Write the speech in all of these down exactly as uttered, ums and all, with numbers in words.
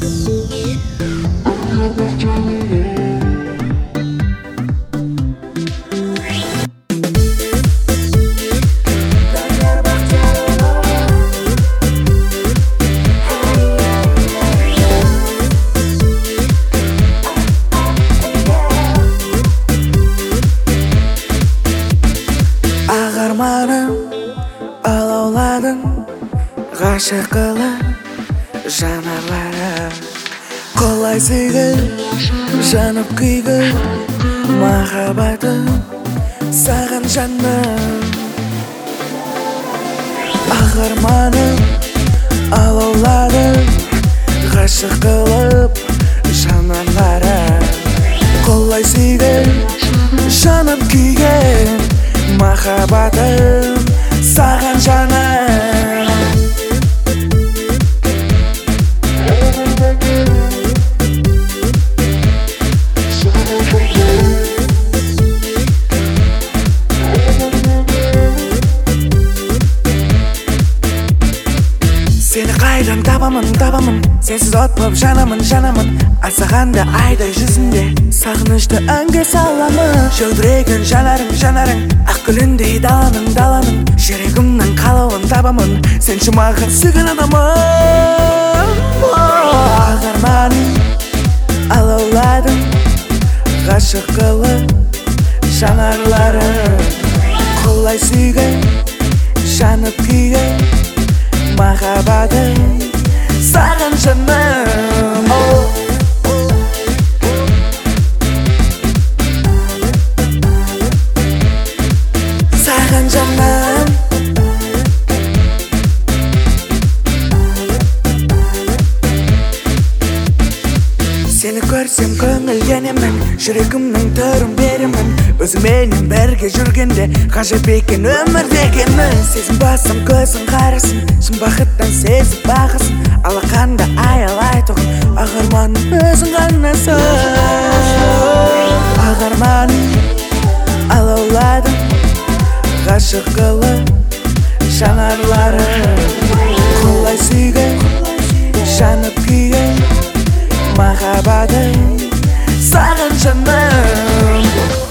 Арманым алауладың ғашық қылып жанарларым қолай сүйгін жанып күйгін махаббатым саған жаным арманым алауладың ғашық қылып жанарларым қолай сүйгін жанып күйгін махаббатым саған жаным Сені қайдан табамын, табамын Сенсіз от боп жанамын, жанамын Аңсағанда айдай жүзінде Сағынышты әнге саламын Шөлдіреген жанарың, жанарың Ақ гүліндей даланың, даланың Жүрегімнің қалауын табамын Сен жұмағын сүйген адамым Ақ арманым алауладың ғашық қылып жанарларым Қолай сүйген, жанып күйген махаббатым саған жаным саған жаным Сені көрсем көңілденемін жүрегімнің түрін беремін өзіменен бірге жүргенде ғажап екен өмір дегенің сезім басым көзің қарасын шын бақыттан сезіп бағасын алақанда аялайтұғын ақ арманым өзің ғанасың ақ арманым алауладың ғашық қылып жанарларым қолай сүйген жанып күйген махаббатым саған жаным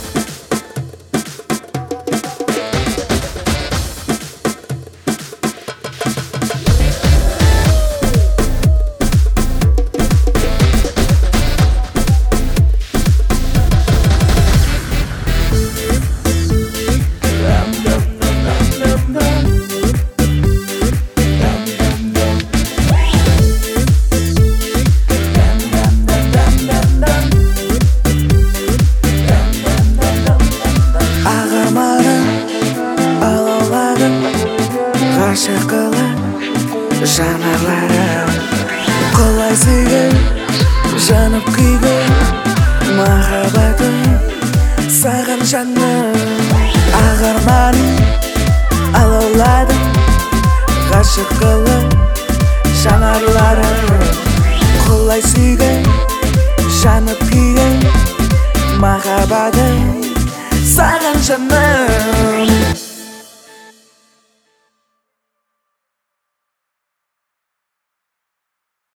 ғашық қылып жанарларым қолай сүйген жанып күйген махаббатым саған жаным ақ арманым алауладың ғашық қылып жанарларым қолай сүйген жанып күйген махаббатым саған жаным